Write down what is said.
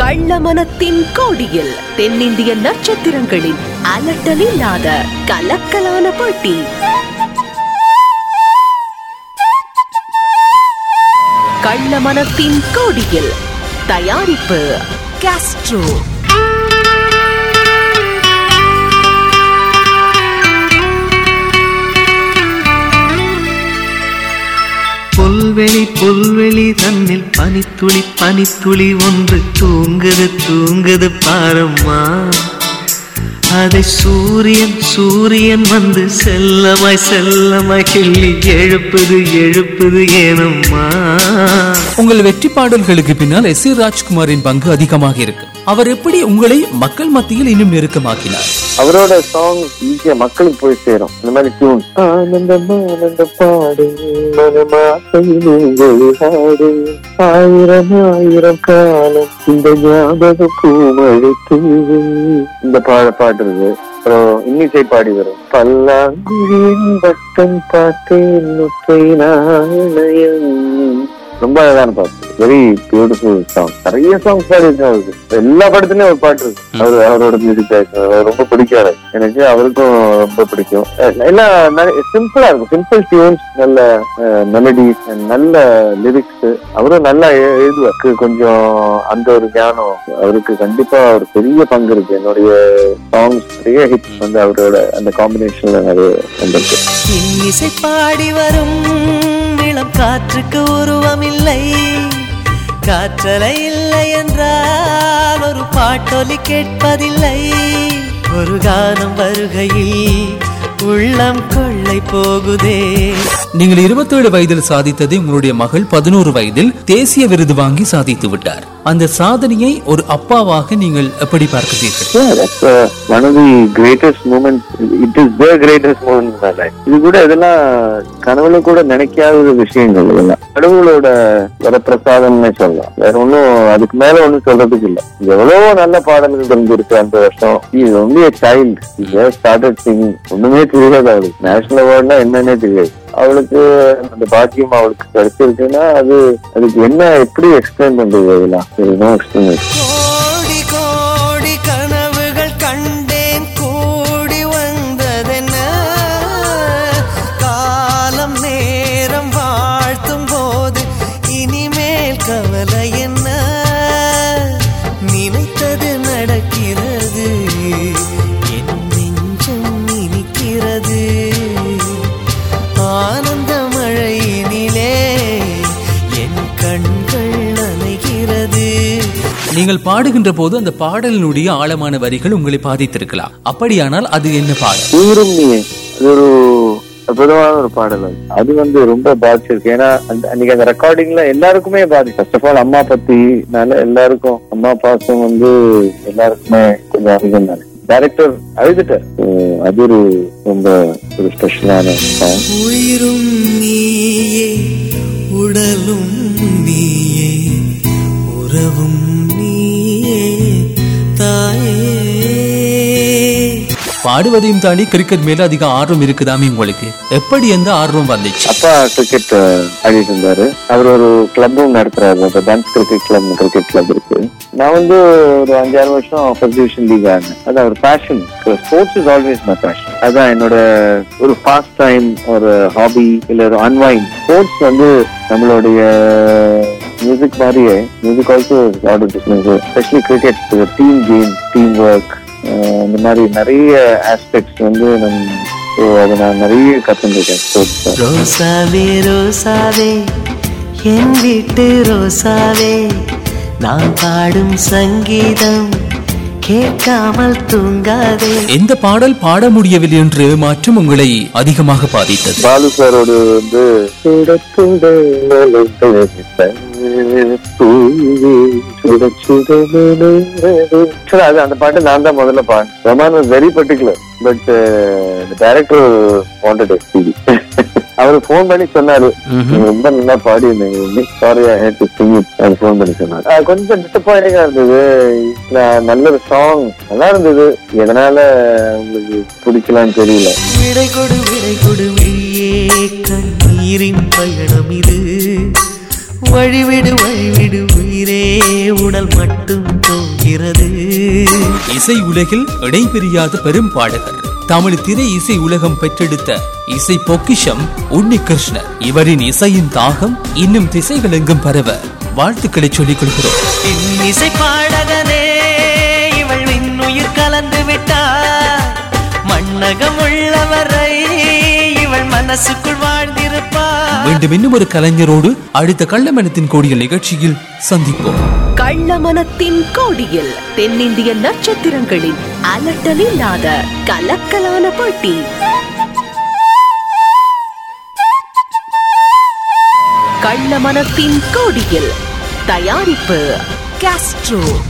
கள்ளமனத்தின் கோடியில் தென்னிந்திய நட்சத்திரங்களின் அலட்டலில்லாத கலக்கலான போட்டி. கள்ளமனத்தின் கோடியில் தயாரிப்பு காஸ்ட்ரோ. புல்வெளி புல்வெளி தன்னில் பனித்துளி பனித்துளி ஒன்று தூங்குது தூங்குது பாரம்மா. அதை சூரியன் சூரியன் வந்து செல்லமாய் செல்லமாய் கிள்ளி எழுப்புது எழுப்புது ஏனம்மா. உங்கள் வெற்றி பாடல்களுக்கு பின்னால் எஸ். ராஜ்குமாரின் பங்கு அதிகமாக இருக்கு. அவர் எப்படி உங்களை மக்கள் மத்தியில் இன்னும் நெருக்கமாக்கினார்? அவரோட சாங் ஈஸியா மக்களுக்கு போய் சேரும். இந்த மாதிரி டியூன் ஆனந்தம் ஆனந்தம் பாடு மனமாசைடு ஆயிரம் ஆயிரம் காலம் இந்த ஞாபகம் பூமழை தூவு. இந்த பாட்டு இருக்கு. அப்புறம் இன்னிசை பாடி வரும். பல்லாங்குழியின் பட்டம் பார்த்தேன் நுற்றை நாணயம். ரொம்ப அழகான பாட்டு. Very beautiful song. நிறைய சாங்ஸ் பாடிருக்காரு. எல்லா படத்துலயும் ஒரு பாட்டு இருக்கு. அவரோட மியூசிக் டைரக்டர் ரொம்ப பிடிக்காரு எனக்கு. அவருக்கும் ரொம்ப பிடிக்கும். எல்லாம் சிம்பிளா இருக்கும். சிம்பிள் டியூன்ஸ், நல்ல மெலடிஸ், நல்ல லிரிக்ஸ். அவரும் நல்லா எழுதுவாரு. கொஞ்சம் அந்த ஒரு ஞானம் அவருக்கு கண்டிப்பா ஒரு பெரிய பங்கு இருக்கு. என்னுடைய சாங்ஸ் நிறைய ஹிட் வந்து அவரோட அந்த காம்பினேஷன்ல நிறைய வந்திருக்கு. இன்னிசை பாடி வரும் இளம் காற்றுக்கு உருவமில்லை, காற்றலை இல்லை என்றால் ஒரு பாட்டொலி கேட்பதில்லை. ஒரு கானம் வருகையில் உள்ளம் கொள்ளை போகுதே. நீங்கள் 27 வயதில் சாதித்ததை உங்களுடைய மகள் 11 வயதில் தேசிய விருது வாங்கி சாதித்து விட்டார். அந்த சாதனையை ஒரு அப்பாவாக நீங்கள் எப்படி பார்க்கிறீர்கள்? One of the greatest moments. It is the greatest moment in my life. இது கூட இதெல்லாம் கனவுல கூட நினைக்காத விஷயங்கள். இதெல்லாம் கடவுளோட வரப்பிரசாதம்னு சொல்லலாம். வேற ஒன்னும் அதுக்கு மேல ஒன்னும் சொல்றதுக்கு இல்லை. எவ்வளவோ நல்ல பாடல்கள் இருந்திருக்கு அந்த வருஷம். இது only a child. started singing. ஒண்ணுமே தெரியாது அவளுக்கு. நேஷனல் அவார்ட்னா என்னன்னே தெரியாது அவளுக்கு. அந்த பாக்கியம் அவளுக்கு கிடைச்சிருக்குன்னா அதுக்கு என்ன எப்படி எக்ஸ்பிளைன் பண்றது? அதெல்லாம் நோ எக்ஸ்பிளனேஷன். கோடி கோடி கனவுகள் கண்டேன் கூடி வந்ததென்ன, காலம் நேரம் வாழ்த்தும் போது இனிமேல் கவலை என்ன, நினைத்தது நடக்கிறது என் நெஞ்சம் இனிக்கிறது, ஆனந்த மழையினிலே என் கண்கள் நனைகிறது. நீங்கள் பாடுகின்ற போது அந்த பாடலினுடைய ஆழமான வரிகள் உங்களை பாதித்திருக்கலாம். அப்படியானால் அது என்ன பாடல்? ஊரும் நீ. அது ஒரு அற்புதமான ஒரு பாடல். அது வந்து ரொம்ப பாதிச்சிருக்கு. ஏன்னா அன்னைக்கு அந்த ரெக்கார்டிங்ல எல்லாருக்குமே பாதி. ஃபர்ஸ்ட் ஆஃப் ஆல் அம்மா பத்தினால எல்லாருக்கும் அம்மா பாசம் வந்து எல்லாருக்குமே கொஞ்சம் அதிகம் தானே. டைரக்டர் அழுதுட்டார். அது ஒரு ரொம்ப ஒரு ஸ்பெஷலான சாங். உயிரும் நீயே உடலும் நீயே உறவும் நீயே தாயே. பாடுவதையும் தாண்டி கிரிக்கெட் மேல அதிக ஆர்வம் இருக்குதாமே உங்களுக்கு? எப்படி எந்த ஆர்வம் வந்துச்சு? அப்பா கிரிக்கெட் ஆடிட்டு இருந்தாரு. அவர் ஒரு கிளப்பும் நடத்துறாரு. டான்ஸ் கிரிக்கெட் கிளப் இருக்கு. நான் வந்து ஒரு 5-6 வருஷம் ஃபர்ஸ்ட் டிவிஷன் லீக் ஆனேன். அதான் ஒரு passion. Sports is always my passion. அதான் என்னோட ஒரு ஃபாஸ்ட் டைம், ஒரு ஹாபி, இல்ல ஒரு அன்வைண்ட். ஸ்போர்ட்ஸ் வந்து நம்மளுடைய மியூசிக் மாதிரியே music also lot of difference. Especially cricket team game, team work, இந்த மாதிரி நிறைய ஆஸ்பெக்ட்ஸ் வந்து அதை நான் நிறைய கத்துருக்கேன் ஸ்போர்ட்ஸ். ரோசாவே ரோசாவே என் வீட்டு ரோசாவே, நான் பாடும் சங்கீதம் கேட்காமல் தூங்காதே. எந்த பாடல் பாட முடியவில்லை என்று மாற்றம் உங்களை அதிகமாக பாதித்தது? பாலு சாரோடு வந்து அந்த பாட்டு நான் தான் முதல்ல பாடு. Rahman was very particular. But director wanted SPB. அவரு போன் பண்ணி சொன்னாரு, ரொம்ப நல்லா பாடி இருந்தீங்க, sorry I had to sing it. அவர் போன் பண்ணி சொன்னாரு. கொஞ்சம் டிசப்பாயிண்டிங்கா இருந்தது. நல்ல ஒரு சாங் நல்லா இருந்தது. எதனால உங்களுக்கு பிடிக்கலான்னு தெரியல. விடை கொடு விடை கொடு வெளியே, கண்ணீரின் பயணம் இது, வழிவிடு வழிவிடு உயிரே உடல் மட்டும் போகிறது. இசை உலகில் இடைபிரியாத பெரும் பாடகர், தமிழ் திரை இசை உலகம் பெற்றெடுத்த இசை பொக்கிஷம் உன்னிகிருஷ்ணன். இவரின் இசையின் தாகம் இன்னும் திசைகள் எங்கும் பரவ வாழ்த்துக்களை சொல்லிக் கொள்கிறோம். இசை பாடகனே இவள் இன்னுயிர் கலந்து விட்டார். மண்ணகம் உள்ளவரை இவள் மனசுக்குள் வாழ்ந்திருப்பார். மீண்டும் இன்னும் ஒரு கலைஞரோடு அடுத்த கள்ளமனத்தின் கோடியில் நிகழ்ச்சியில் சந்திப்போம். கள்ளமனத்தின் கோடியில் தென்னிந்திய நட்சத்திரங்களின் அலட்டலில்லாத கலக்கலான போட்டி. கள்ளமனத்தின் கோடியில் தயாரிப்பு காஸ்ட்ரோ.